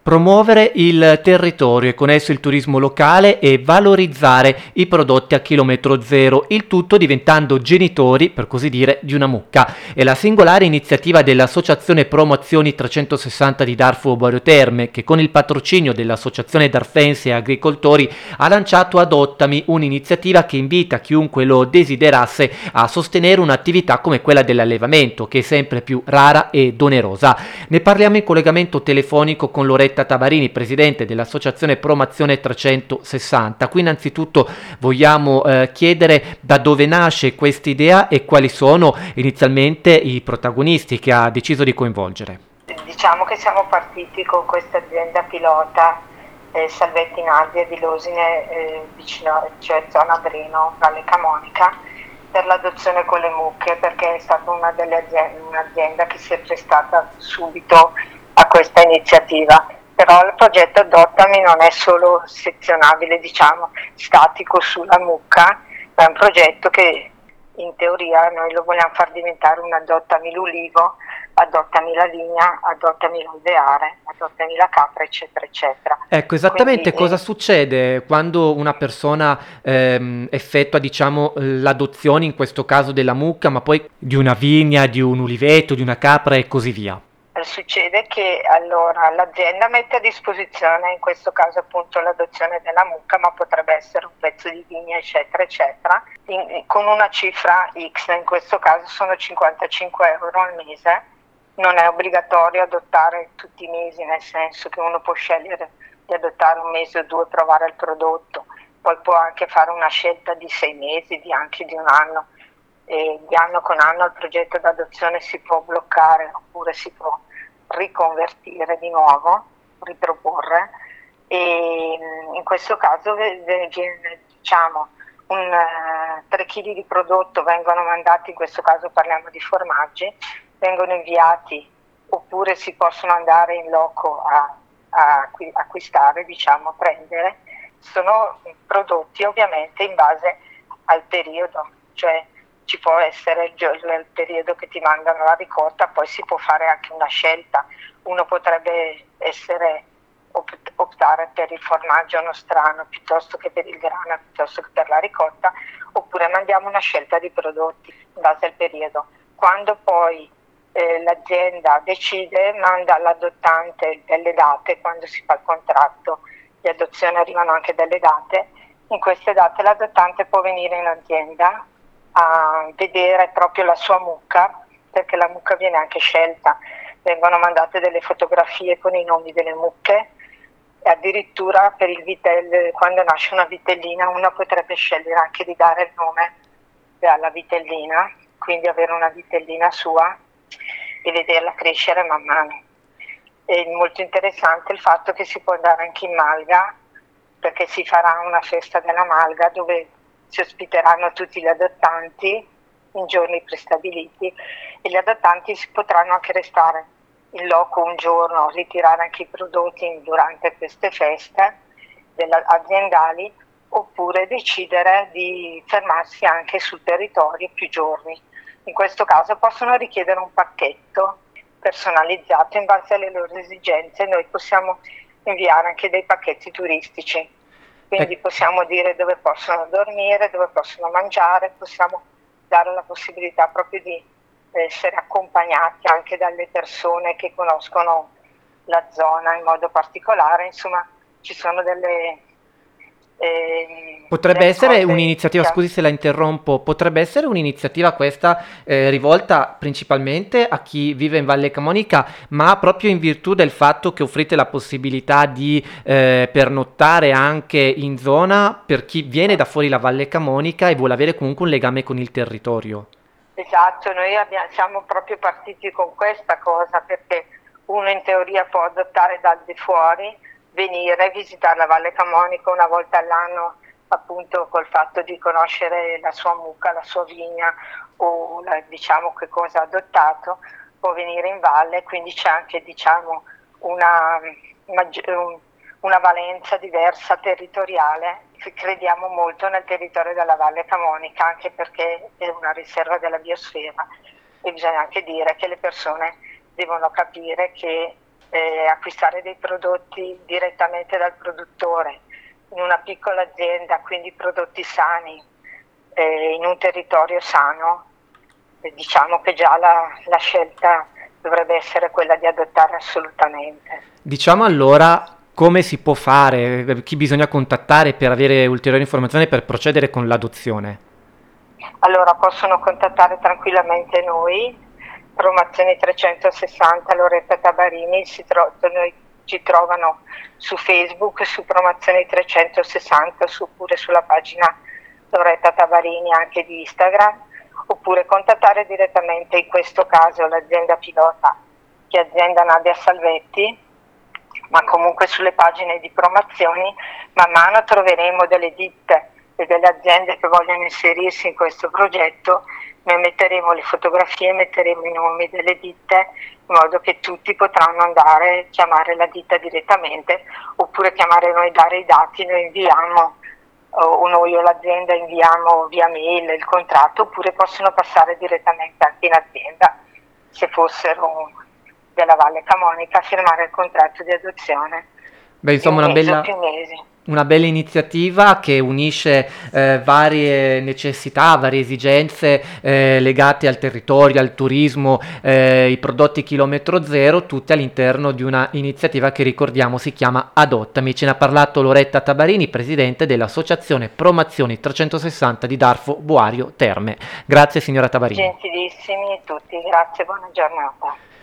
promuovere il territorio e con esso il turismo locale e valorizzare i prodotti a chilometro zero, il tutto diventando genitori, per così dire, di una mucca. È la singolare iniziativa dell'Associazione Promozioni 360 di Darfo Borio Terme, che con il patrocinio dell'Associazione Darfense Agricoltori ha lanciato Adottami, un'iniziativa che invita chiunque lo desiderasse a sostenere un'attività come quella dell'allevamento, che è sempre più rara e onerosa. Ne parliamo in collegamento telefonico con Loretta Tavarini, presidente dell'Associazione Promozione 360. Qui innanzitutto vogliamo chiedere da dove nasce questa idea e quali sono inizialmente i protagonisti che ha deciso di coinvolgere. Diciamo che siamo partiti con questa azienda pilota Salvetti in Asia di Losine, vicino, cioè zona Breno, Valle Camonica, per l'adozione con le mucche, perché è stata un'azienda che si è prestata subito a questa iniziativa. Però il progetto Adottami non è solo sezionabile, diciamo, statico sulla mucca, ma è un progetto che in teoria noi lo vogliamo far diventare un Adottami l'ulivo, Adottami la vigna, Adottami l'alveare, Adottami la capra, eccetera, eccetera. Ecco, esattamente Quindi, cosa succede quando una persona effettua, diciamo, l'adozione, in questo caso della mucca, ma poi di una vigna, di un uliveto, di una capra e così via. succede che allora l'azienda mette a disposizione, in questo caso appunto l'adozione della mucca, ma potrebbe essere un pezzo di vigna, eccetera, eccetera, con una cifra X, in questo caso sono 55 euro al mese. Non è obbligatorio adottare tutti i mesi, nel senso che uno può scegliere di adottare un mese o due e provare il prodotto, poi può anche fare una scelta di 6 mesi, anche di un anno. E di anno con anno il progetto d'adozione si può bloccare oppure si può riconvertire di nuovo, riproporre, e in questo caso diciamo 3 kg di prodotto vengono mandati, in questo caso parliamo di formaggi, vengono inviati oppure si possono andare in loco a acquistare, diciamo, a prendere. Sono prodotti ovviamente in base al periodo, cioè ci può essere il periodo che ti mandano la ricotta, poi si può fare anche una scelta. Uno potrebbe optare per il formaggio nostrano piuttosto che per il grana, piuttosto che per la ricotta, oppure mandiamo una scelta di prodotti in base al periodo. Quando poi l'azienda decide, manda all'adottante delle date, quando si fa il contratto di adozione arrivano anche delle date. In queste date l'adottante può venire in azienda a vedere proprio la sua mucca, perché la mucca viene anche scelta, vengono mandate delle fotografie con i nomi delle mucche e addirittura per il vitello, quando nasce una vitellina uno potrebbe scegliere anche di dare il nome alla vitellina, quindi avere una vitellina sua e vederla crescere man mano. È molto interessante il fatto che si può andare anche in malga, perché si farà una festa della malga dove si ospiteranno tutti gli adottanti in giorni prestabiliti e gli adottanti si potranno anche restare in loco un giorno, ritirare anche i prodotti durante queste feste aziendali, oppure decidere di fermarsi anche sul territorio più giorni. In questo caso possono richiedere un pacchetto personalizzato in base alle loro esigenze. Noi possiamo inviare anche dei pacchetti turistici, quindi possiamo dire dove possono dormire, dove possono mangiare, possiamo dare la possibilità proprio di essere accompagnati anche dalle persone che conoscono la zona in modo particolare. Insomma, ci sono delle Potrebbe essere cose, un'iniziativa, diciamo. scusi se la interrompo, potrebbe essere un'iniziativa questa rivolta principalmente a chi vive in Valle Camonica, ma proprio in virtù del fatto che offrite la possibilità di pernottare anche in zona per chi viene da fuori la Valle Camonica e vuole avere comunque un legame con il territorio. Esatto, noi siamo proprio partiti con questa cosa, perché uno in teoria può adottare dal di fuori, venire, visitare la Valle Camonica una volta all'anno, appunto col fatto di conoscere la sua mucca, la sua vigna o diciamo che cosa ha adottato, può venire in valle, quindi c'è anche, diciamo, una valenza diversa territoriale. Crediamo molto nel territorio della Valle Camonica, anche perché è una riserva della biosfera, e bisogna anche dire che le persone devono capire che acquistare dei prodotti direttamente dal produttore in una piccola azienda, quindi prodotti sani, in un territorio sano, diciamo che già la scelta dovrebbe essere quella di adottare assolutamente. Diciamo allora come si può fare, chi bisogna contattare per avere ulteriori informazioni per procedere con l'adozione? Allora possono contattare tranquillamente noi, Promozioni 360 Loretta Tabarini, ci trovano su Facebook, su Promozioni 360, oppure sulla pagina Loretta Tabarini anche di Instagram, oppure contattare direttamente in questo caso l'azienda pilota, che è azienda Nadia Salvetti, ma comunque sulle pagine di Promozioni man mano troveremo delle ditte e delle aziende che vogliono inserirsi in questo progetto. Noi metteremo le fotografie, metteremo i nomi delle ditte, in modo che tutti potranno andare a chiamare la ditta direttamente, oppure chiamare noi, dare i dati, noi inviamo, o noi o l'azienda inviamo via mail il contratto, oppure possono passare direttamente anche in azienda, se fossero della Valle Camonica, a firmare il contratto di adozione. Beh, insomma, una bella iniziativa che unisce varie necessità, varie esigenze legate al territorio, al turismo, i prodotti chilometro zero, tutte all'interno di una iniziativa che ricordiamo si chiama Adottami. Ce ne ha parlato Loretta Tabarini, presidente dell'associazione Promozioni 360 di Darfo Boario Terme. Grazie signora Tabarini. Gentilissimi tutti, grazie, buona giornata.